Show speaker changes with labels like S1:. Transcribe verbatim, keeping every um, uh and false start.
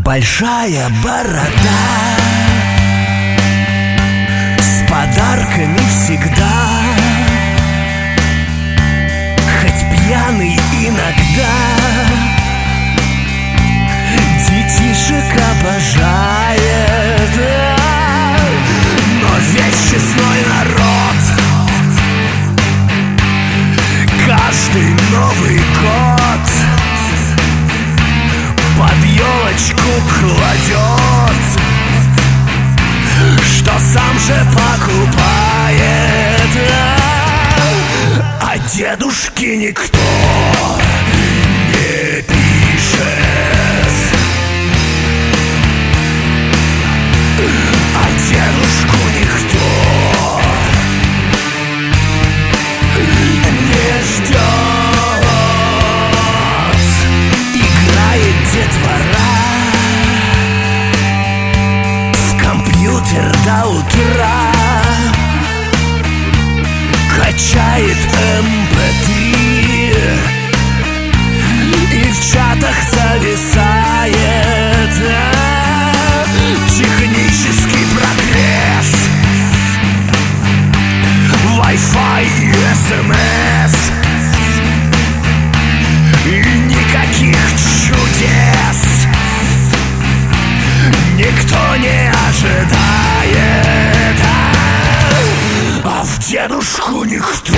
S1: большая борода, с подарками всегда, хоть пьяный иногда, детишек обожает. Но весь честной народ каждый Новый год под елочку кладет, что сам же покупает, а дедушке никто не пишет, а дедушку никто не ждет. Играет детвора в компьютер до утра, качает эм пэ три и в чатах зависает. Технический прогресс, Wi-Fi и эс эм эс, и никаких чудес никто не ожидает, а в дедушку никто